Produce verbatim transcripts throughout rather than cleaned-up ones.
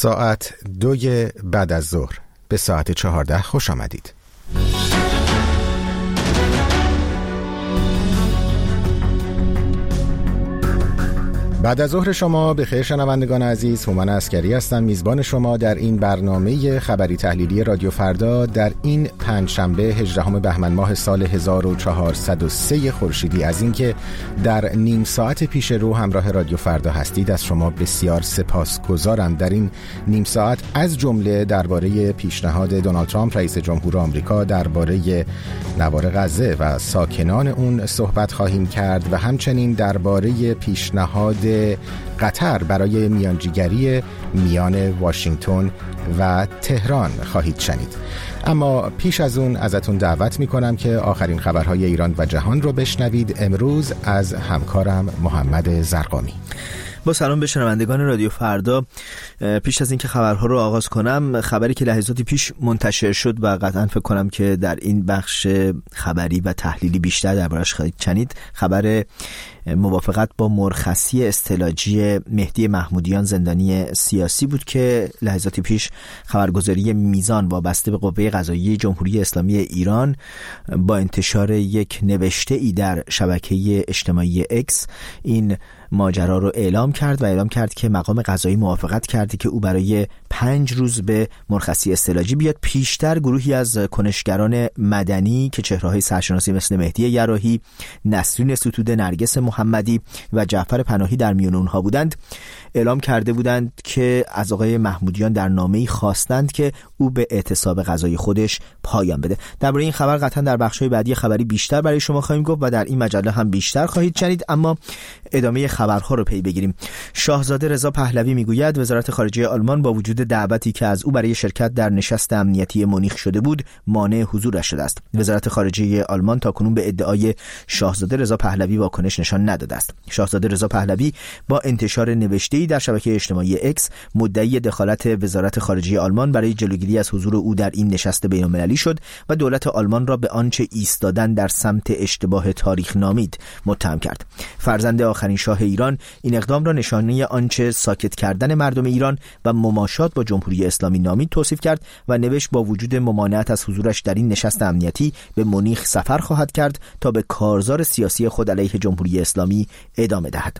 ساعت دوی بعد از ظهر به ساعت چهارده خوش آمدید. بعد از ظهر شما به خیر شنوندگان عزیز. هومن عسکری هستم، میزبان شما در این برنامه خبری تحلیلی رادیو فردا در این پنجشنبه هجدهم بهمن ماه سال هزار و چهارصد و سه خورشیدی. از اینکه در نیم ساعت پیش رو همراه رادیو فردا هستید از شما بسیار سپاسگزارم. در این نیم ساعت از جمله درباره پیشنهاد دونالد ترامپ رئیس جمهور آمریکا درباره نوار غزه و ساکنان اون صحبت خواهیم کرد و همچنین درباره پیشنهاد قطر برای میانجیگری میان واشنگتن و تهران خواهید شنید. اما پیش از اون ازتون دعوت میکنم که آخرین خبرهای ایران و جهان رو بشنوید امروز از همکارم محمد زرقامی. با سلام به شنوندگان رادیو فردا. پیش از اینکه خبرها رو آغاز کنم، خبری که لحظاتی پیش منتشر شد و قطعا فکر کنم که در این بخش خبری و تحلیلی بیشتر دربارش خواهید شنید، خبر موافقت با مرخصی استعلاجی مهدی محمودیان زندانی سیاسی بود که لحظاتی پیش خبرگزاری میزان وابسته به قوه قضاییه جمهوری اسلامی ایران با انتشار یک نوشته ای در شبکه اجتماعی اکس این ماجرا رو اعلام کرد و اعلام کرد که مقام قضایی موافقت کرده که او برای پنج روز به مرخصی استعلاجی بیاد. پیشتر گروهی از کنشگران مدنی که چهره‌های سرشناسی مثل مهدی یراحی، نسرین ستوده، نرگس محمدی و جعفر پناهی در میان اونها بودند، اعلام کرده بودند که از آقای محمودیان در نامه‌ای خواستند که او به اعتصاب قضایی خودش پایان بده. درباره این خبر قطعا در بخش‌های بعدی خبری بیشتر برای شما خواهیم گفت و در این مجله هم بیشتر خواهید شنید. اما ادامه خبرها رو پی بگیریم. شاهزاده رضا پهلوی میگوید وزارت خارجه آلمان با وجود دعوتی که از او برای شرکت در نشست امنیتی مونیخ شده بود مانع حضورش شده است. وزارت خارجه آلمان تاکنون به ادعای شاهزاده رضا پهلوی واکنش نشان نداده است. شاهزاده رضا پهلوی با انتشار نوشته‌ای در شبکه اجتماعی اکس مدعی دخالت وزارت خارجه آلمان برای جلوگیری از حضور او در این نشست بین‌المللی شد و دولت آلمان را به آنچه ایستادن در سمت اشتباه تاریخ نامید متهم کرد. فرزند آخرین شاه ایران این اقدام را نشانه آنچه ساکت کردن مردم ایران و مماشات با جمهوری اسلامی نامید توصیف کرد و نوشت با وجود ممانعت از حضورش در این نشست امنیتی به مونیخ سفر خواهد کرد تا به کارزار سیاسی خود علیه جمهوری اسلامی ادامه دهد.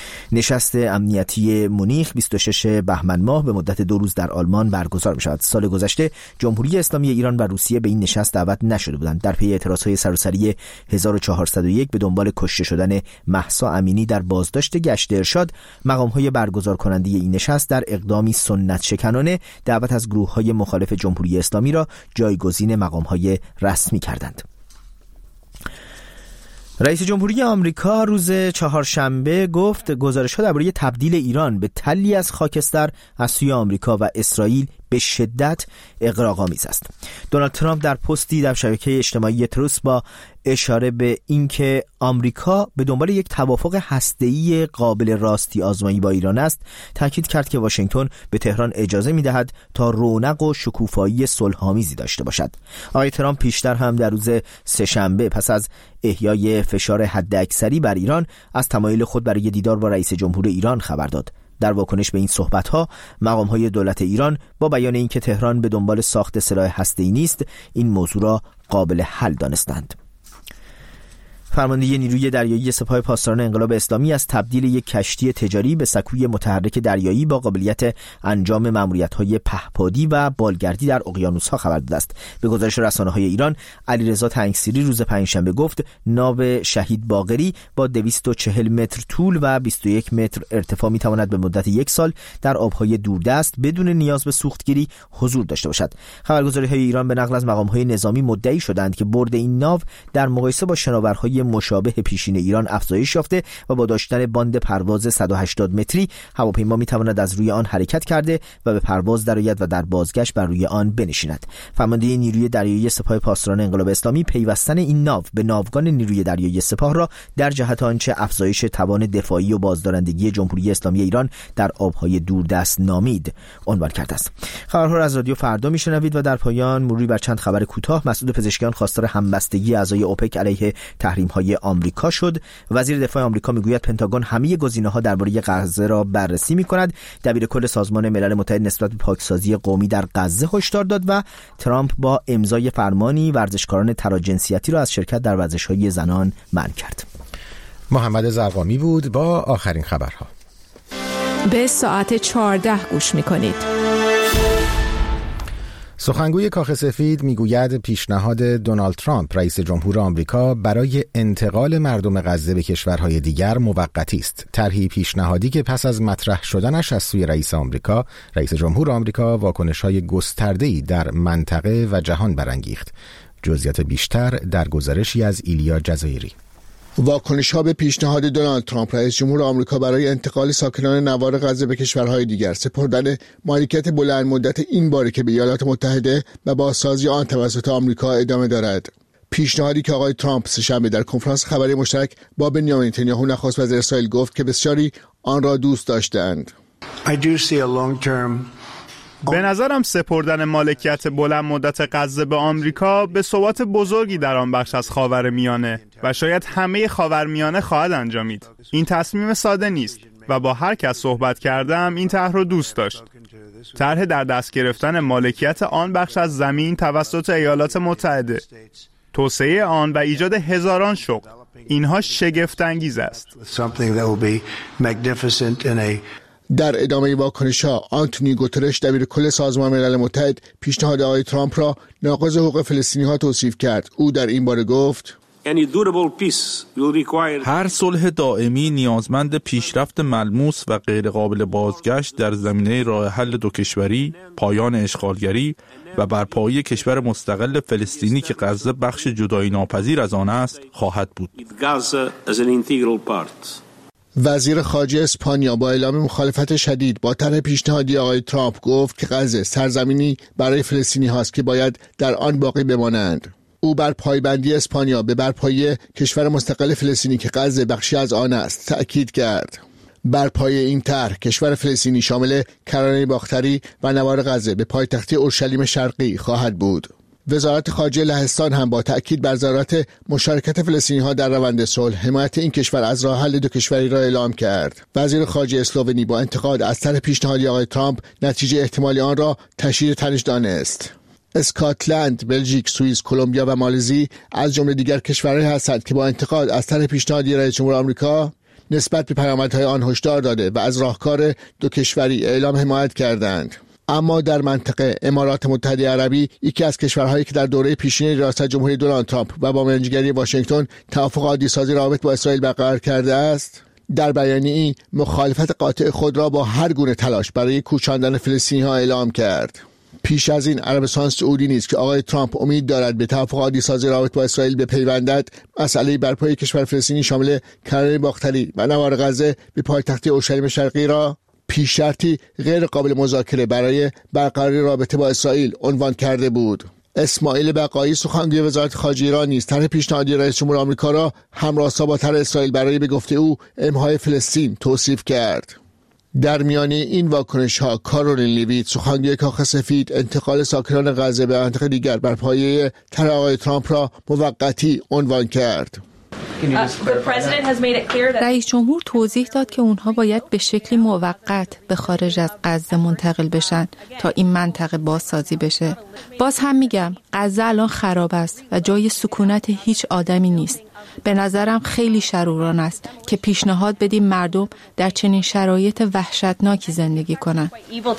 نشست امنیتی مونیخ بیست و ششم بهمن ماه به مدت دو روز در آلمان برگزار می شود. سال گذشته جمهوری اسلامی ایران و روسیه به این نشست دعوت نشده بودند. در پی اعتراضهای سراسری هزار و چهارصد و یک به دنبال کشته شدن مهسا امینی در بازداشت گشت ارشاد، مقام‌های برگزار کننده این نشست در اقدامی سنت شکنانه دعوت از گروه‌های مخالف جمهوری اسلامی را جایگزین مقام‌های رسمی کردند. رئیس جمهوری آمریکا روز چهارشنبه گفت گزارش‌ها درباره تبدیل ایران به تلی از خاکستر از سوی آمریکا و اسرائیل به شدت اغراق‌آمیز است. دونالد ترامپ در پستی در شبکه اجتماعی تروس با اشاره به اینکه آمریکا به دنبال یک توافق هسته‌ای قابل راستی آزمایی با ایران است، تاکید کرد که واشنگتن به تهران اجازه می‌دهد تا رونق و شکوفایی صلح‌آمیزی داشته باشد. آقای ترامپ پیشتر هم در روز سه‌شنبه پس از احیای فشار حداکثری بر ایران از تمایل خود برای دیدار با رئیس جمهور ایران خبر داد. در واکنش به این صحبت‌ها، مقام‌های دولت ایران با بیان اینکه تهران به دنبال ساخت سلاح هسته‌ای نیست، این موضوع را قابل حل دانستند. فرمانده نیروی دریایی سپاه پاسداران انقلاب اسلامی از تبدیل یک کشتی تجاری به سکوی متحرک دریایی با قابلیت انجام مأموریت‌های پهپادی و بالگردی در اقیانوس‌ها خبر داده است. به گزارش رسانه‌های ایران، علیرضا تنگسیری روز پنجشنبه گفت ناو شهید باقری با دویست و چهل متر طول و بیست و یک متر ارتفاع می‌تواند به مدت یک سال در آب‌های دوردست بدون نیاز به سوختگیری حضور داشته باشد. خبرگزاری‌های ایران به نقل از مقام‌های نظامی مدعی شدند که برد این ناو در مقایسه با شناورهای مشابه پیشین ایران افزایش یافته و با داشتن باند پرواز صد و هشتاد متری هواپیما میتواند از روی آن حرکت کرده و به پرواز درآید و در بازگشت بر روی آن بنشیند. فرمانده نیروی دریایی سپاه پاسداران انقلاب اسلامی پیوستن این ناو به ناوگان نیروی دریایی سپاه را در جهت آنچه افزایش توان دفاعی و بازدارندگی جمهوری اسلامی ایران در آبهای دوردست نامید عنوان کرده است. خبرها را از رادیو فردا میشنوید و در پایان مروری بر چند خبر کوتاه. مسعود پزشکیان خواستار همبستگی اعضای اوپک علیه تحریم برنامه‌های آمریکا شد. وزیر دفاع آمریکا میگوید پنتاگون همه گزینه‌ها درباره غزه را بررسی می‌کند. دبیرکل سازمان ملل متحد نسبت به پاکسازی قومی در غزه هشدار داد و ترامپ با امضای فرمانی ورزشکاران تراجنسیتی را از شرکت در ورزش‌های زنان منع کرد. محمد زرقامی بود با آخرین خبرها. به ساعت چهارده گوش می‌کنید. سخنگوی کاخ سفید میگوید پیشنهاد دونالد ترامپ رئیس جمهور آمریکا برای انتقال مردم غزه به کشورهای دیگر موقتی است. طرحی پیشنهادی که پس از مطرح شدنش از سوی رئیس آمریکا، رئیس جمهور آمریکا واکنش‌های گسترده‌ای در منطقه و جهان برانگیخت. جزئیات بیشتر در گزارشی از ایلیا جزایری. واکنش‌ها به پیشنهاد دونالد ترامپ رئیس جمهور آمریکا برای انتقال ساکنان نوار غزه به کشورهای دیگر، سپردن مالکیت بلند مدت این باره که به ایالات متحده و بازسازی آن توسط آمریکا ادامه دارد. پیشنهادی که آقای ترامپ سه‌شنبه در کنفرانس خبری مشترک با بنیامین نتانیاهو نخست وزیر اسرائیل گفت که بسیاری آن را دوست داشتند. به نظرم سپردن مالکیت بلند مدت غزه به آمریکا به ثبات بزرگی در آن بخش از خاورمیانه و شاید همه خاورمیانه خواهد انجامید. این تصمیم ساده نیست و با هر کس صحبت کردم این طرح را دوست داشت. طرح در دست گرفتن مالکیت آن بخش از زمین توسط ایالات متحده، توسعه آن و ایجاد هزاران شغل، اینها شگفت انگیز است. در ادامه واکنش‌ها، آنتونی گوترش دبیرکل سازمان ملل متحد پیشنهاد آقای ترامپ را ناقض حقوق فلسطینی‌ها توصیف کرد. او در این باره گفت: هر صلح دائمی نیازمند پیشرفت ملموس و غیرقابل بازگشت در زمینه راه حل دو کشوری، پایان اشغالگری و برپایی کشور مستقل فلسطینی که غزه بخش جدایی ناپذیر از آن است خواهد بود. وزیر خارجه اسپانیا با اعلام مخالفت شدید با طرح پیشنهادی آقای ترامپ گفت که غزه سرزمینی برای فلسطینی هاست که باید در آن باقی بمانند. او بر پایبندی اسپانیا به برپایی کشور مستقل فلسطینی که غزه بخشی از آن است تأکید کرد. برپایی این طرح کشور فلسطینی شامل کرانه باختری و نوار غزه به پایتختی اورشلیم شرقی خواهد بود. وزارت خارجه لهستان هم با تأکید بر ضرورت مشارکت فلسطینی‌ها در روند صلح حمایت این کشور از راه حل دو کشوری را اعلام کرد. وزیر خارجه اسلوونی با انتقاد از طرح پیشنهادی آقای ترامپ نتیجه احتمالی آن را تشدید تنش دانست. اسکاتلند، بلژیک، سوئیس، کلمبیا و مالزی از جمله دیگر کشورهایی هستند که با انتقاد از طرح پیشنهادی رئیس جمهور آمریکا نسبت به پیامدهای آن هشدار داده و از راهکار دو کشوری اعلام حمایت کردند. اما در منطقه امارات متحده عربی، یکی از کشورهایی که در دوره پیشین ریاست جمهوری دونالد ترامپ و با مرنجگری واشنگتن توافق عادی سازی روابط با اسرائیل برقرار کرده است، در بیانیه‌ای مخالفت قاطع خود را با هر گونه تلاش برای کوچاندن فلسطینی‌ها اعلام کرد. پیش از این عربستان سعودی نیز که آقای ترامپ امید دارد به توافق عادی سازی روابط با اسرائیل بپیوندد، مسئله برپایی کشور فلسطینی شامل کرانه باختری و نوار غزه به پایتخت اورشلیم شرقی را پیش شرطی غیر قابل مذاکره برای برقراری رابطه با اسرائیل عنوان کرده بود. اسماعیل بقایی سخنگوی وزارت خارجه ایران نیز طرح پیشنهادی رئیس جمهور آمریکا را همراستا با طرح اسرائیل برای به گفته او امحای فلسطین توصیف کرد. در میانه این واکنش‌ها کارولین لیویت سخنگوی کاخ سفید انتقال ساکنان غزه به مناطق دیگر بر پایه طرح آقای ترامپ را موقتی عنوان کرد. رئیس جمهور توضیح داد که اونها باید به شکلی موقت به خارج از غزه منتقل بشن تا این منطقه بازسازی بشه. باز هم میگم غزه الان خراب است و جای سکونت هیچ آدمی نیست. به نظرم خیلی شروران است که پیشنهاد بدیم مردم در چنین شرایط وحشتناکی زندگی کنند.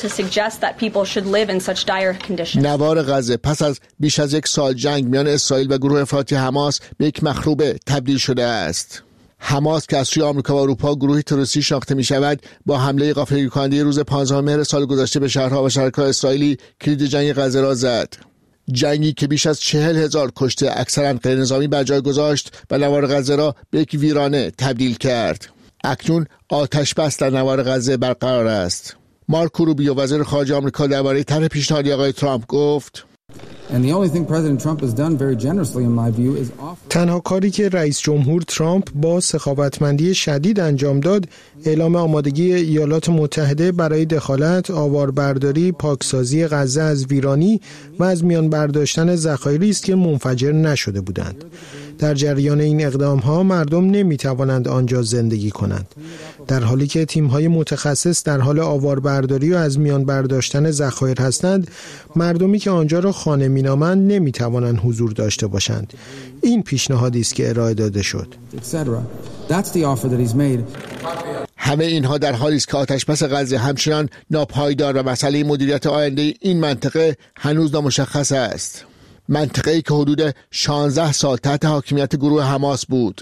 نوار غزه پس از بیش از یک سال جنگ میان اسرائیل و گروه افراطی حماس به یک مخروبه تبدیل شده است. حماس که از سوی آمریکا و اروپا گروهی تروریستی شناخته می شود، با حمله غافلگیر کننده روز پانزدهم مهر سال گذشته به شهرها و شهرک‌های اسرائیلی کلید جنگ غزه را زد. جنگی که بیش از چهل هزار کشته اکثرا غیر نظامی بر جای گذاشت و نوار غزه را به یک ویرانه تبدیل کرد. اکنون آتش بس در نوار غزه برقرار است. مارکو روبیو وزیر خارجه آمریکا درباره طرح پیشنهادی آقای ترامپ گفت: تنها کاری که رئیس جمهور ترامپ با سخاوتمندی شدید انجام داد، اعلام آمادگی ایالات متحده برای دخالت، آواربرداری، پاکسازی غزه از ویرانی و از میان برداشتن ذخایری است که منفجر نشده بودند. در جریان این اقدام‌ها مردم نمی‌توانند آنجا زندگی کنند، در حالی که تیم‌های متخصص در حال آواربرداری و از میان برداشتن ذخایر هستند. مردمی که آنجا را خانه می‌نامند نمی‌توانند حضور داشته باشند. این پیشنهادی است که ارائه داده شد. همه اینها در حالی است که آتش‌بس غزه همچنان ناپایدار و مسئله مدیریت آینده این منطقه هنوز نامشخص است. منطقه‌ای که حدود شانزده سال تحت حاکمیت گروه حماس بود.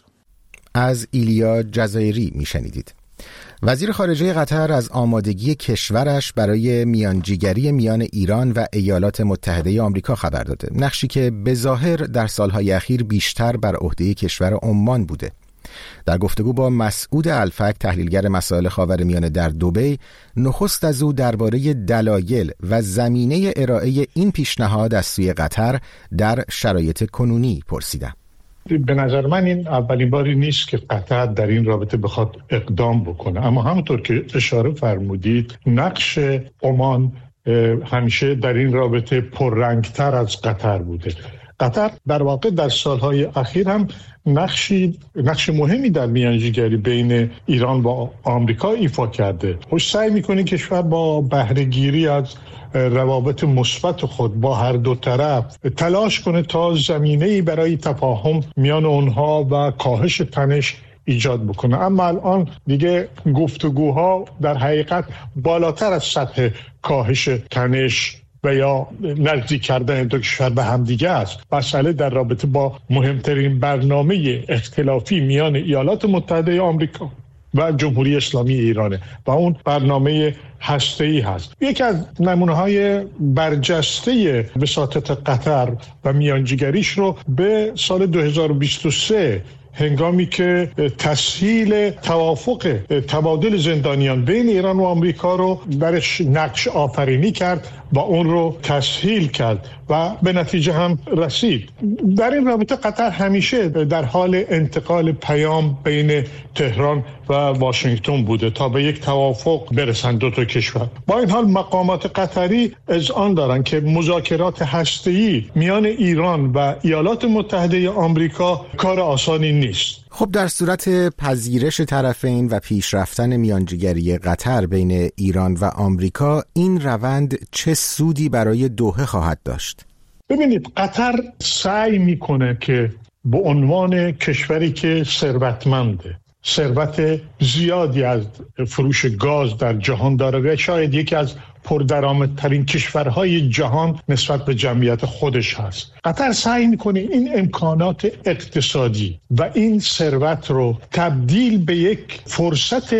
از ایلیا جزایری میشنیدید. وزیر خارجه قطر از آمادگی کشورش برای میانجیگری میان ایران و ایالات متحده آمریکا خبر داده، نقشی که به ظاهر در سالهای اخیر بیشتر بر عهده کشور عمان بوده. در گفتگو با مسعود الفک، تحلیلگر مسائل خاورمیانه در دبی، نخست از او درباره دلایل و زمینه ارائه این پیشنهاد از سوی قطر در شرایط کنونی پرسیدم. به نظر من این اولین باری نیست که قطر در این رابطه بخواد اقدام بکنه، اما همونطور که اشاره فرمودید نقش عمان همیشه در این رابطه پررنگتر از قطر بوده. قطر در واقع در سالهای اخیر هم نقشی نقش مهمی در میانجیگری بین ایران و آمریکا ایفا کرده. خوش سعی میکنه کشور با بهره گیری از روابط مثبت خود با هر دو طرف تلاش کنه تا زمینه‌ای برای تفاهم میان اونها و کاهش تنش ایجاد بکنه. اما الان دیگه گفتگوها در حقیقت بالاتر از سطح کاهش تنش و یا نزدیک کردن دو کشور به هم دیگه است. مسئله در رابطه با مهمترین برنامه اختلافی میان ایالات متحده آمریکا و جمهوری اسلامی ایرانه و اون برنامه هسته‌ای هست. یکی از نمونه‌های برجسته وساطت قطر و میانجیگریش رو به سال دو هزار و بیست و سه هنگامی که تسهیل توافق تبادل زندانیان بین ایران و آمریکا رو درش نقش آفرینی کرد و اون رو تسهیل کرد و به نتیجه هم رسید. در این رابطه قطر همیشه در حال انتقال پیام بین تهران و واشنگتن بوده تا به یک توافق برسند دو تا کشور. با این حال مقامات قطری اذعان دارند که مذاکرات هسته‌ای میان ایران و ایالات متحده آمریکا کار آسانی نیست. خب در صورت پذیرش طرفین و پیشرفتن میانجیگری قطر بین ایران و آمریکا، این روند چه سودی برای دوحه خواهد داشت؟ ببینید، قطر سعی میکنه که به عنوان کشوری که ثروتمنده، ثروت زیادی از فروش گاز در جهان داره و شاید یکی از پردرآمدترین کشورهای جهان نسبت به جمعیت خودش هست. قطر سعی میکنه این امکانات اقتصادی و این ثروت رو تبدیل به یک فرصت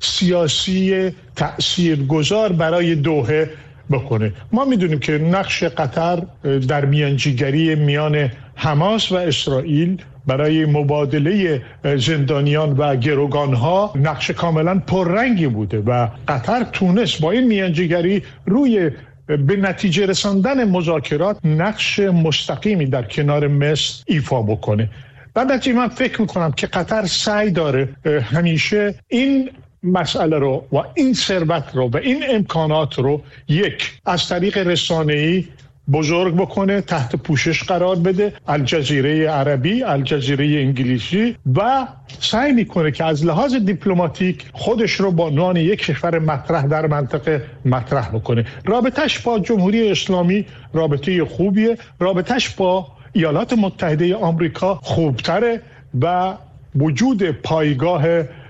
سیاسی تأثیرگذار برای دوحه بکنه. ما میدونیم که نقش قطر در میانجیگری میان حماس و اسرائیل برای مبادله زندانیان و گروگانها نقش کاملا پررنگی بوده و قطر تونست با این میانجیگری روی به نتیجه رساندن مذاکرات نقش مستقیمی در کنار مصر ایفا بکنه. بعد از این من فکر میکنم که قطر سعی داره همیشه این مسئله رو و این ثروت رو و این امکانات رو یک از طریق رسانه‌ای بزرگ بکنه، تحت پوشش قرار بده، الجزیره عربی، الجزیره انگلیسی، و سعی میکنه که از لحاظ دیپلماتیک خودش رو با عنوان یک کشور مطرح در منطقه مطرح بکنه. رابطش با جمهوری اسلامی رابطه خوبیه، رابطش با ایالات متحده آمریکا خوبتره و وجود پایگاه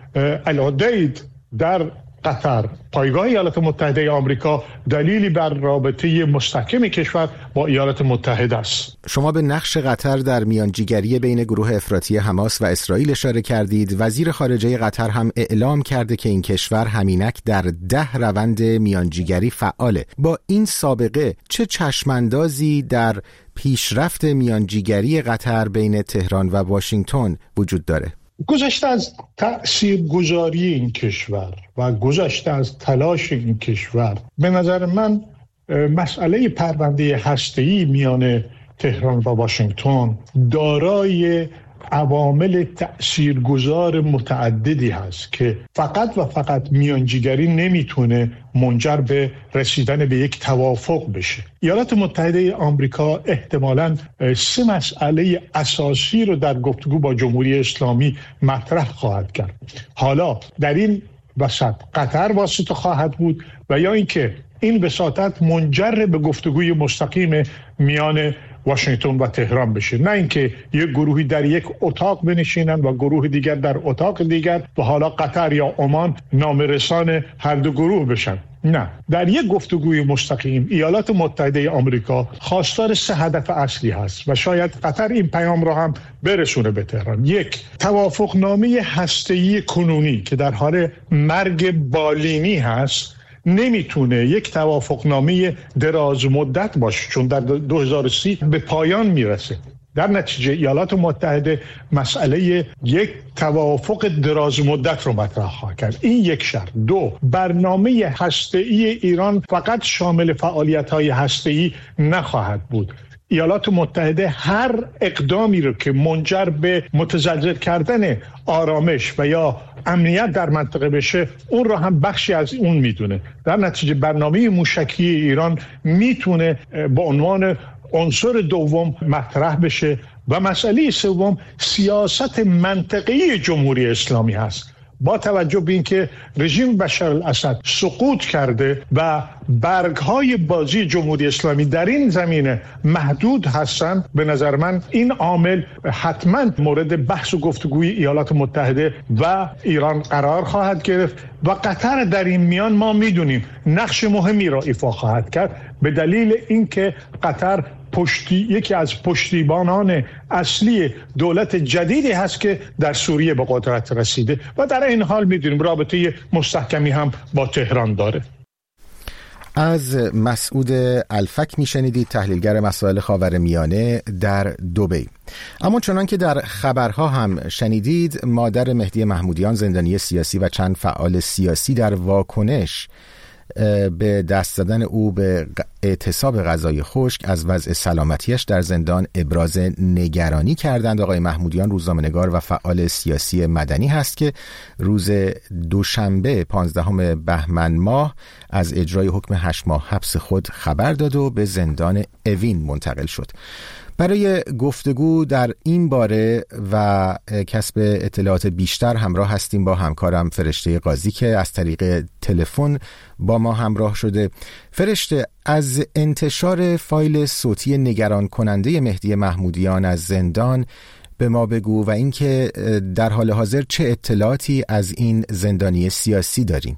العدید در قطر، پایگاه ایالات متحده آمریکا، دلیلی بر رابطه مستحکم کشور با ایالات متحده است. شما به نقش قطر در میانجیگری بین گروه افراطی حماس و اسرائیل اشاره کردید. وزیر خارجه قطر هم اعلام کرده که این کشور همینک در ده روند میانجیگری فعاله. با این سابقه چه چشماندازی در پیشرفت میانجیگری قطر بین تهران و واشنگتن وجود داره؟ گذشته از تأثیرگذاری این کشور و گذشته از تلاش این کشور، به نظر من مسئله پرونده هسته‌ای میان تهران و واشنگتن دارای عوامل تأثیرگذار متعددی هست که فقط و فقط میانجیگری نمیتونه منجر به رسیدن به یک توافق بشه. ایالات متحده آمریکا احتمالاً سه مسئله اساسی رو در گفتگو با جمهوری اسلامی مطرح خواهد کرد. حالا در این وسط قطر واسطه خواهد بود و یا اینکه این وساطت منجر به گفتگوی مستقیم میان واشنگتن و تهران بشه، نه اینکه یک گروهی در یک اتاق بنشینن و گروه دیگر در اتاق دیگر و حالا قطر یا عمان نامرسان هر دو گروه بشن. نه، در یک گفتگوی مستقیم ایالات متحده آمریکا خواستار سه هدف اصلی هست و شاید قطر این پیام را هم برسونه به تهران. یک، توافقنامه هسته‌ای کنونی که در حال مرگ بالینی هست نمیتونه یک توافقنامه دراز مدت باشه، چون در دو هزار و سی به پایان میرسه. در نتیجه ایالات متحده مسئله یک توافق دراز مدت رو مطرح خواهد کرد. این یک شرط. دو، برنامه هسته‌ای ایران فقط شامل فعالیت‌های هسته‌ای نخواهد بود. ایالات متحده هر اقدامی رو که منجر به متزلزل کردن آرامش و یا امنیت در منطقه بشه اون رو هم بخشی از اون میدونه. در نتیجه برنامه موشکی ایران میتونه به عنوان عنصر دوم مطرح بشه و مسئله سوم سیاست منطقه‌ای جمهوری اسلامی هست. با توجه به اینکه رژیم بشار الاسد سقوط کرده و برگ‌های بازی جمهوری اسلامی در این زمینه محدود هستند، به نظر من این عامل حتما مورد بحث و گفتگوی ایالات متحده و ایران قرار خواهد گرفت و قطر در این میان ما میدونیم نقش مهمی را ایفا خواهد کرد، به دلیل اینکه قطر پشتی یکی از پشتیبانان اصلی دولت جدیدی هست که در سوریه به قدرت رسیده و در این حال میدونیم رابطه مستحکمی هم با تهران داره. از مسعود الفک میشنیدید، تحلیلگر مسائل خاورمیانه در دبی. اما چنان که در خبرها هم شنیدید، مادر مهدی محمودیان زندانی سیاسی و چند فعال سیاسی در واکنش به دست زدن او به اعتصاب غذای خشک از وضع سلامتیش در زندان ابراز نگرانی کردند. آقای محمودیان روزنامه‌نگار و فعال سیاسی مدنی هست که روز دوشنبه پانزدهم بهمن ماه از اجرای حکم هشت ماه حبس خود خبر داد و به زندان اوین منتقل شد. برای گفتگو در این باره و کسب اطلاعات بیشتر همراه هستیم با همکارم فرشته قاضی که از طریق تلفن با ما همراه شده. فرشته، از انتشار فایل صوتی نگران کننده مهدی محمودیان از زندان به ما بگو و اینکه در حال حاضر چه اطلاعاتی از این زندانی سیاسی داریم.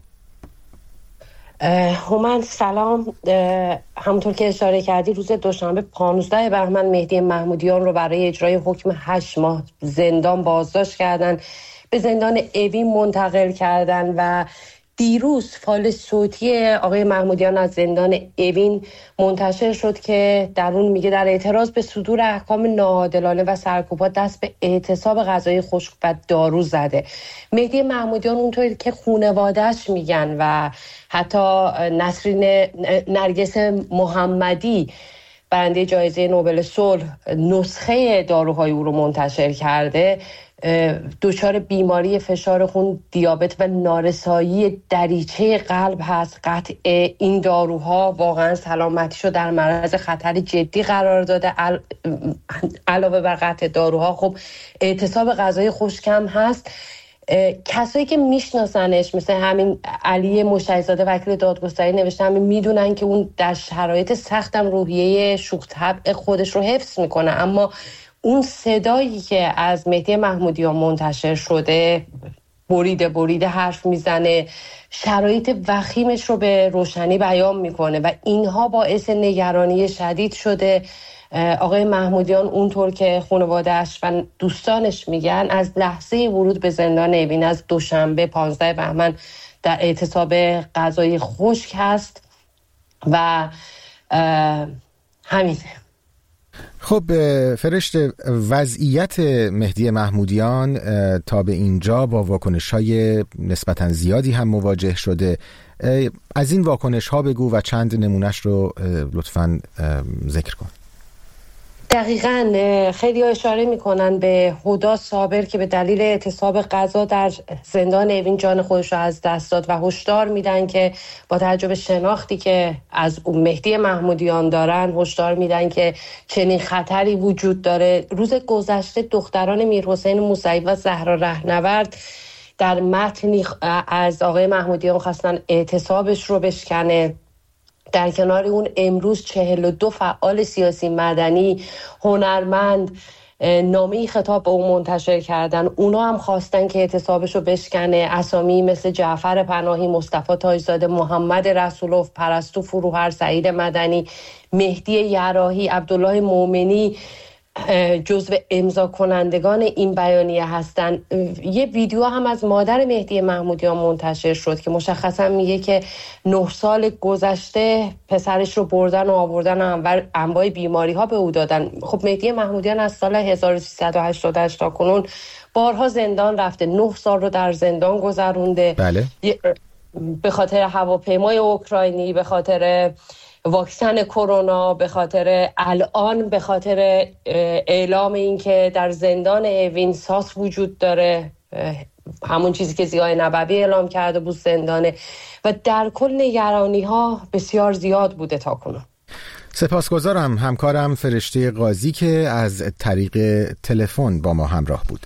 هومن سلام. همونطور که اشاره کردی روز دوشنبه پانزده بهمن مهدی محمودیان رو برای اجرای حکم هشت ماه زندان بازداشت کردن، به زندان اوین منتقل کردن و دیروز فایل صوتی آقای محمودیان از زندان اوین منتشر شد که در اون میگه در اعتراض به صدور احکام ناعادلانه و سرکوبات دست به اعتصاب غذای خشک و دارو زده. مهدی محمودیان اونطوری که خانواده‌اش میگن و حتی نسرین نرگس محمدی برنده جایزه نوبل صلح نسخه داروهای او رو منتشر کرده، دچار بیماری فشار خون، دیابت و نارسایی دریچه قلب هست. قطع این داروها واقعا سلامتیشو در معرض خطر جدی قرار داده. علاوه بر قطع داروها خب اعتصاب غذای خشک هم هست. کسایی که میشناسنش مثل همین علی مشتری‌زاده وکیل دادگستری نوشته همین میدونن که اون در شرایط سختم روحیه شوخ طبع خودش رو حفظ میکنه، اما اون صدایی که از مهدی محمودیان منتشر شده بریده بریده حرف میزنه، شرایط وخیمش رو به روشنی بیان میکنه و اینها باعث نگرانی شدید شده. آقای محمودیان اونطور که خانواده‌اش و دوستانش میگن از لحظه ورود به زندان اوین از دوشنبه پانزده بهمن در اعتصاب غذای خشک هست و همینه. خب فرشته، وضعیت مهدی محمودیان تا به اینجا با واکنش‌های نسبتاً زیادی هم مواجه شده. از این واکنش‌ها بگو و چند نمونهش رو لطفاً ذکر کن. دقیقاً خیلی اشاره میکنن به هدا صابر که به دلیل اعتصاب غذا در زندان اوین جان خودش رو از دست داد و هشدار میدن که با توجه به شناختی که از مهدی محمودیان دارن هشدار میدن که چنین خطری وجود داره. روز گذشته دختران میرحسین موسوی و زهرا رهنورد در متنی از آقای محمودیان خواستن اعتصابش رو بشکنه. در کنار اون امروز چهل و دو فعال سیاسی مدنی هنرمند نامه‌ای خطاب به اون منتشر کردن. اونا هم خواستن که اعتصابشو بشکنه. اسامی مثل جعفر پناهی، مصطفی تاجزاده، محمد رسولوف، پرستو فروهر، سعید مدنی، مهدی یراحی، عبدالله مومنی جزو امضا کنندگان این بیانیه هستن. یه ویدیو هم از مادر مهدی محمودیان منتشر شد که مشخصا میگه که نه سال گذشته پسرش رو بردن و آوردن و انواع بیماری ها به او دادن. خب مهدی محمودیان از سال هزار و سیصد و هشتاد و هشت تا کنون بارها زندان رفته، نه سال رو در زندان گذرونده. بله. به خاطر هواپیمای اوکراینی، به خاطر واکسن کرونا، به خاطر الان به خاطر اعلام این که در زندان اوین ساس وجود داره، همون چیزی که ضیاء نبوی اعلام کرده بود زندانه، و در کل نگرانی ها بسیار زیاد بوده تا کنون. سپاسگزارم همکارم فرشته قاضی که از طریق تلفن با ما همراه بود.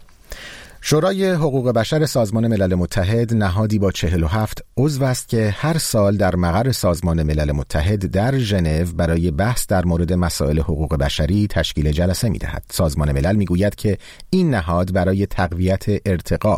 شورای حقوق بشر سازمان ملل متحد نهادی با چهل و هفت عضو است که هر سال در مقر سازمان ملل متحد در ژنو برای بحث در مورد مسائل حقوق بشری تشکیل جلسه می‌دهد. سازمان ملل می‌گوید که این نهاد برای تقویت ارتقا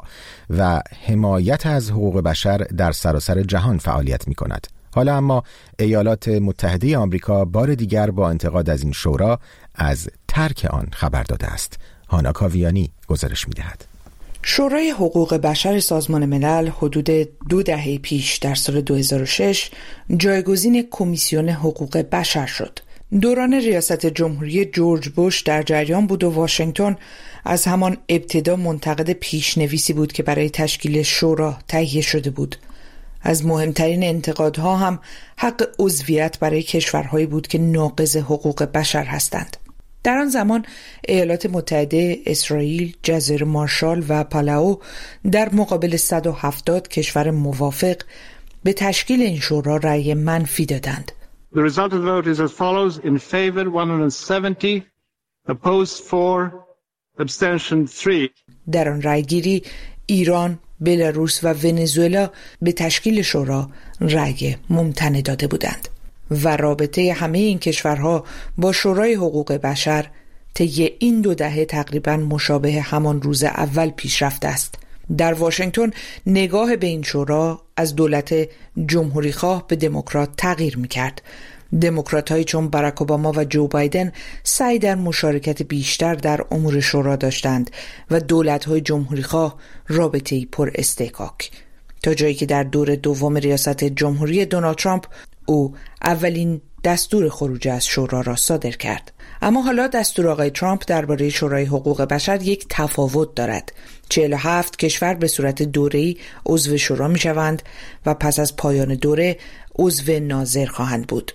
و حمایت از حقوق بشر در سراسر جهان فعالیت می‌کند. حالا اما ایالات متحده آمریکا بار دیگر با انتقاد از این شورا از ترک آن خبر داده است. هانا کاویانی گزارش می‌دهد. شورای حقوق بشر سازمان ملل حدود دو دهه پیش در سال دو هزار و شش جایگزین کمیسیون حقوق بشر شد. دوران ریاست جمهوری جورج بوش در جریان بود و واشنگتن از همان ابتدا منتقد پیشنویسی بود که برای تشکیل شورا تهیه شده بود. از مهمترین انتقادها هم حق عضویت برای کشورهایی بود که ناقض حقوق بشر هستند. در آن زمان ایالات متحده، اسرائیل، جزایر مارشال و پالاو در مقابل صد و هفتاد کشور موافق به تشکیل این شورا رأی منفی دادند. The result of the vote is as follows: in favor one hundred seventy, opposed four, abstention three. در آن رأیگیری ایران، بلاروس و ونزوئلا به تشکیل شورا رأی ممتنع داده بودند. و رابطه همه این کشورها با شورای حقوق بشر طی این دو دهه تقریباً مشابه همان روز اول پیش رفته است. در واشنگتن نگاه به این شورا از دولت جمهوری خواه به دموکرات تغییر می‌کرد. دموکرات‌هایی چون باراک اوباما و جو بایدن سعی در مشارکت بیشتر در امور شورا داشتند و دولت‌های جمهوری خواه رابطه‌ای پر استحکاک، تا جایی که در دور دوم ریاست جمهوری دونالد ترامپ او اولین دستور خروج از شورا را صادر کرد. اما حالا دستور آقای ترامپ درباره شورای حقوق بشر یک تفاوت دارد. چهل و هفت کشور به صورت دوره‌ای عضو شورا می شوند و پس از پایان دوره عضو ناظر خواهند بود.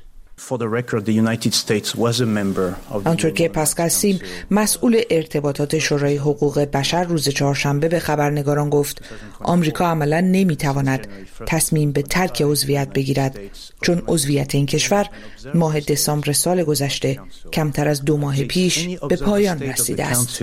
آنطور که پاسکال سیم مسئول ارتباطات شورای حقوق بشر روز چهارشنبه به خبرنگاران گفت آمریکا عملاً نمیتواند تصمیم به ترک عضویت بگیرد، چون عضویت این کشور ماه دسامبر سال گذشته کمتر از دو ماه پیش به پایان رسیده است.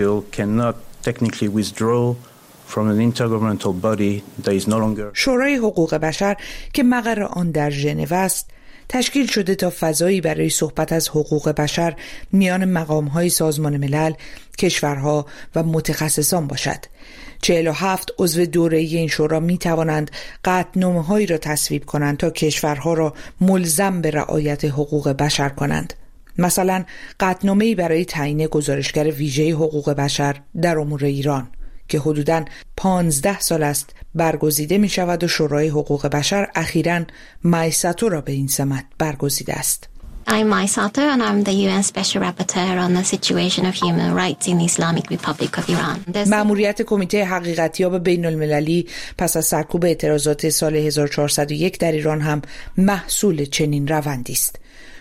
شورای حقوق بشر که مقر آن در ژنو است تشکیل شده تا فضایی برای صحبت از حقوق بشر میان مقام‌های سازمان ملل، کشورها و متخصصان باشد. چهل و هفت عضو دوره‌ای این شورا می توانند قطعنامه‌هایی را تصویب کنند تا کشورها را ملزم به رعایت حقوق بشر کنند. مثلا قطعنامه‌ای برای تعیین گزارشگر ویژه حقوق بشر در امور ایران که حدوداً پانزده سال است برگزیده می شود و شورای حقوق بشر اخیراً مای ساتو را به این سمت برگزیده است. I'm Mai Sato and I'm the U N Special Rapporteur on the situation of human rights in the Islamic Republic of Iran. مأموریت کمیته حقیقتیاب بین المللی پس از سرکوب اعتراضات سال هزار و چهارصد و یک در ایران هم محصول چنین روندی است.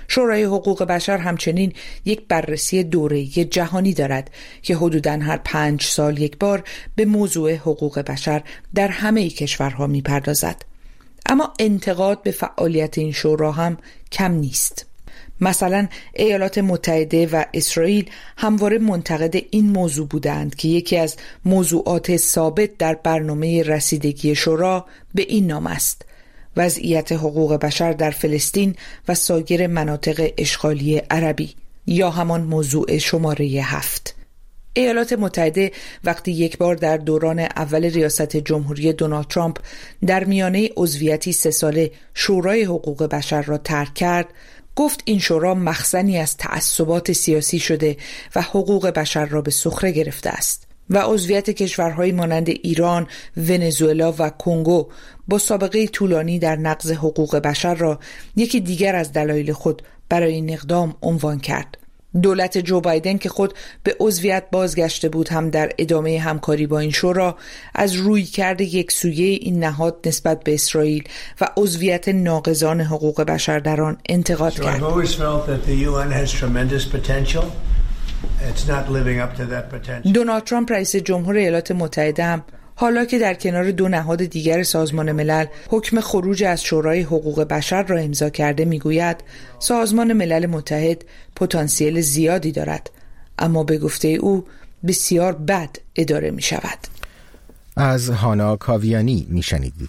شورای حقوق بشر همچنین یک بررسی دوره‌ای جهانی دارد که حدوداً هر پنج سال یک بار به موضوع حقوق بشر در همه کشورها می‌پردازد. اما انتقاد به فعالیت این شورا هم کم نیست. مثلا ایالات متحده و اسرائیل همواره منتقد این موضوع بودند که یکی از موضوعات ثابت در برنامه رسیدگی شورا به این نام است: وضعیت حقوق بشر در فلسطین و سایر مناطق اشغالی عربی، یا همان موضوع شماره هفت. ایالات متحده وقتی یک بار در دوران اول ریاست جمهوری دونالد ترامپ در میانه عضویتی سه ساله شورای حقوق بشر را ترک کرد، گفت این شورا مخزنی از تعصبات سیاسی شده و حقوق بشر را به سخره گرفته است و عضویت کشورهایی مانند ایران، ونزوئلا و کنگو با سابقه طولانی در نقض حقوق بشر را یکی دیگر از دلایل خود برای این اقدام عنوان کرد. دولت جو بایدن که خود به عضویت بازگشته بود هم در ادامه همکاری با این شورا از رویکرد یکسویه این نهاد نسبت به اسرائیل و عضویت ناقضان حقوق بشر در آن انتقاد کرد. دونالد ترامپ رئیس جمهور ایالات متحده هم حالا که در کنار دو نهاد دیگر سازمان ملل حکم خروج از شورای حقوق بشر را امضا کرده میگوید سازمان ملل متحد پتانسیل زیادی دارد، اما به گفته او بسیار بد اداره می شود. از هانا کاویانی می شنیدید.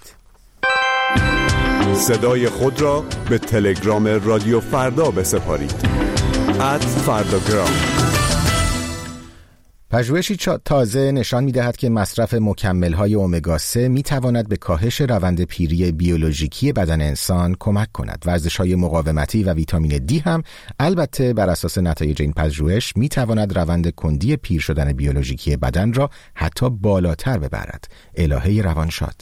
صدای خود را به تلگرام رادیو فردا بسپارید. ات فرداگرام. پژوهشی تازه نشان می‌دهد که مصرف مکمل‌های امگا سه می‌تواند به کاهش روند پیری بیولوژیکی بدن انسان کمک کند. ورزش‌های مقاومتی و ویتامین دی هم البته بر اساس نتایج این پژوهش می‌تواند روند کندی پیر شدن بیولوژیکی بدن را حتی بالاتر ببرد. الهه روانشاد.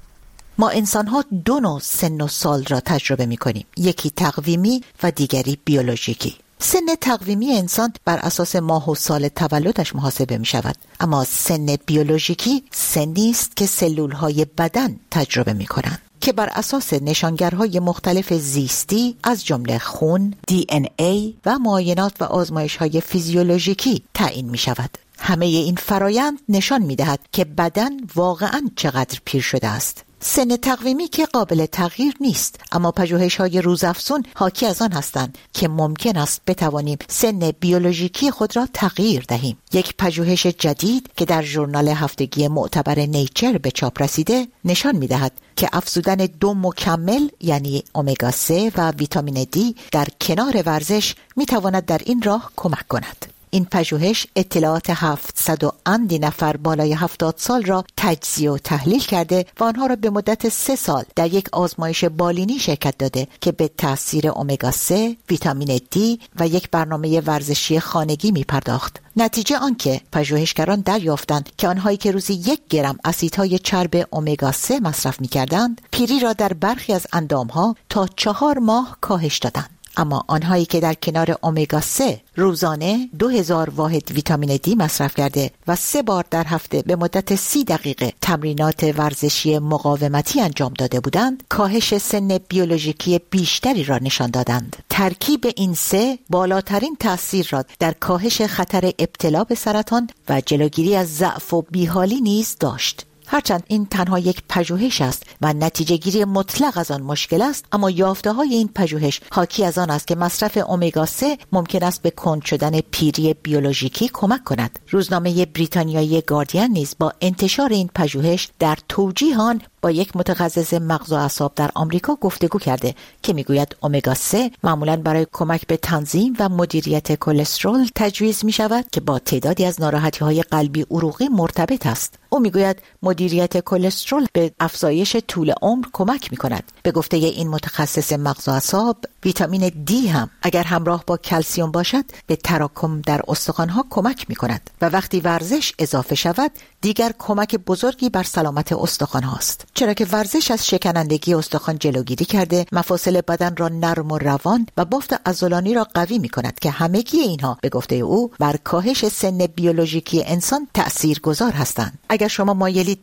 ما انسان‌ها دو نوع سن و سال را تجربه می‌کنیم، یکی تقویمی و دیگری بیولوژیکی. سن تقویمی انسان بر اساس ماه و سال تولدش محاسبه می شود، اما سن بیولوژیکی سنی است که سلولهای بدن تجربه می کنند که بر اساس نشانگرهای مختلف زیستی از جمله خون، دی ان ای و معاینات و آزمایش‌های فیزیولوژیکی تعیین می شود. همه این فرایند نشان می دهد که بدن واقعاً چقدر پیر شده است. سن تقویمی که قابل تغییر نیست، اما پژوهش‌های روزافزون حاکی از آن هستند که ممکن است بتوانیم سن بیولوژیکی خود را تغییر دهیم. یک پژوهش جدید که در ژورنال هفتگی معتبر نیچر به چاپ رسیده نشان می‌دهد که افزودن دو مکمل یعنی امگا سه و ویتامین دی در کنار ورزش می‌تواند در این راه کمک کند. این پژوهش اطلاعات هفتصد و اندی نفر بالای هفتاد سال را تجزیه و تحلیل کرده و آنها را به مدت سه سال در یک آزمایش بالینی شرکت داده که به تاثیر امگا سه، ویتامین دی و یک برنامه ورزشی خانگی می پرداخت. نتیجه آنکه پژوهشگران دریافتند که آنهایی که روزی یک گرم اسیدهای چرب امگا سه مصرف می کردند، پیری را در برخی از اندامها تا چهار ماه کاهش دادند. اما آنهایی که در کنار امگا سه روزانه دو هزار واحد ویتامین دی مصرف کرده و سه بار در هفته به مدت سی دقیقه تمرینات ورزشی مقاومتی انجام داده بودند، کاهش سن بیولوژیکی بیشتری را نشان دادند. ترکیب این سه بالاترین تأثیر را در کاهش خطر ابتلا به سرطان و جلوگیری از ضعف و بیحالی نیز داشت. هرچند این تنها یک پژوهش است و نتیجه گیری مطلق از آن مشکل است، اما یافته های این پژوهش حاکی از آن است که مصرف امگا سه ممکن است به کند شدن پیری بیولوژیکی کمک کند. روزنامه بریتانیایی گاردین نیز با انتشار این پژوهش در توجیه آن با یک متخصص مغز و اعصاب در آمریکا گفتگو کرده که میگوید امگا سه معمولاً برای کمک به تنظیم و مدیریت کلسترول تجویز می شود که با تعدادی از ناراحتی‌های قلبی عروقی مرتبط است. او میگوید مدیریت کلسترول به افزایش طول عمر کمک می کند. به گفته این متخصص مغز و اعصاب، ویتامین دی هم اگر همراه با کلسیم باشد به تراکم در استخوان‌ها کمک می کند و وقتی ورزش اضافه شود دیگر کمک بزرگی بر سلامت استخوان هاست، چرا که ورزش از شکنندگی استخوان جلوگیری کرده، مفاصل بدن را نرم و روان و بافت عضلانی را قوی می کند که همگی اینها به گفته او بر کاهش سن بیولوژیکی انسان تأثیرگذار هستند. اگر شما مایلید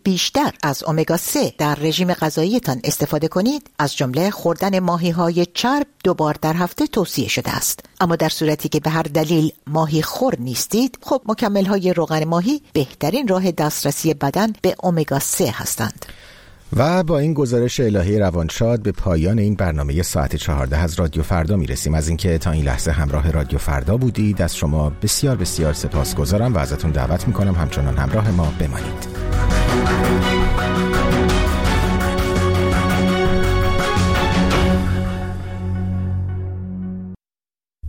بیشتر از امگا سه در رژیم غذاییتان استفاده کنید، از جمله خوردن ماهی‌های چرب دو بار در هفته توصیه شده است. اما در صورتی که به هر دلیل ماهی خور نیستید، خب مکمل‌های روغن ماهی بهترین راه دسترسی بدن به امگا سه هستند. و با این گزارش الهی روانشاد به پایان این برنامه ساعت چهارده از رادیو فردا میرسیم. از اینکه تا این لحظه همراه رادیو فردا بودید از شما بسیار بسیار سپاسگزارم و ازتون دعوت میکنم همچنان همراه ما بمانید.